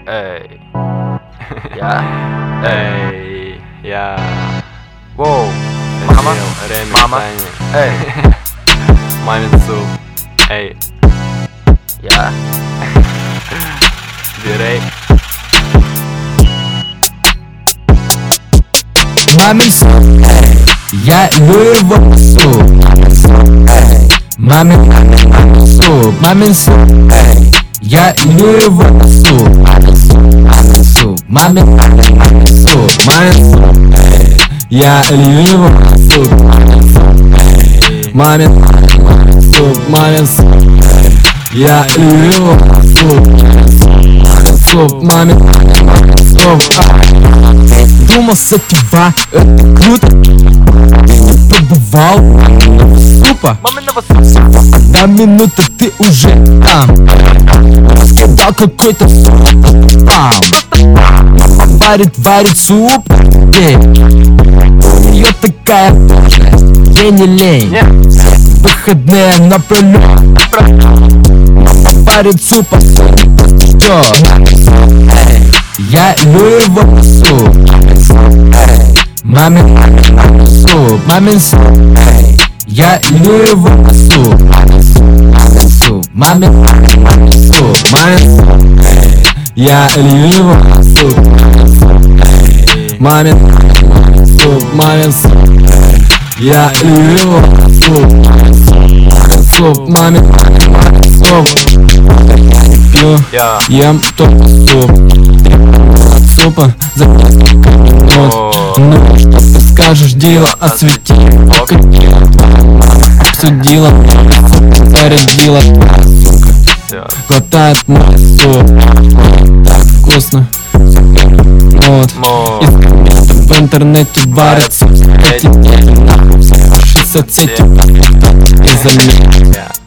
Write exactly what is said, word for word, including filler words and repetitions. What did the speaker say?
Эй. Я. Эй. Я. Воу. Мама. Мама. Эй. Мамин суп. Эй. Я. Дирей. Мамин суп, эй, я люблю его суп. Эй, мамин, мамин, мамин суп, мамин суп, эй, я люблю его суп. Мамин суп, мамин суп, мамин, мамин, мамин суп, мамин суп, эй, я люблю его суп. Мамин суп, эй, мамин, мамин, мамин суп, мамин суп, эй, я люблю его суп. Мамин суп, мамин, мамин, мамин суп, эй. Думал, сетева, это круто. Ты не побывал маминого супа? Маминого супа. Одна минута, ты уже там. Раскидал какой-то суп. Мама варит, варит суп. Эй, у нее такая должность, ей не лень. Выходные напролёт. Мама варит суп, а сын просто ждёт. Эй, я люблю его суп. Мамин, мамин, мамин суп, мамин суп, эй, я люблю его суп. Мамин суп, мамин суп, мамин, мамин, мамин суп, мамин суп, эй, я люблю его суп. Мамин суп, эй, мамин, мамин, мамин суп, мамин суп, эй, я люблю его суп. Мамин суп, мамин, мамин, мамин суп. Я не пью, ем только суп. От супа за несколько минут. Ну что ты скажешь, Дила, освети крокодила. Твоя мама обсудила, суп зарядила. Твоя сука глотает мой суп. Так вкусно, вот. Из комментов в интернете варят суп. Эти дети нахуй все ваши соцсети. И заметь.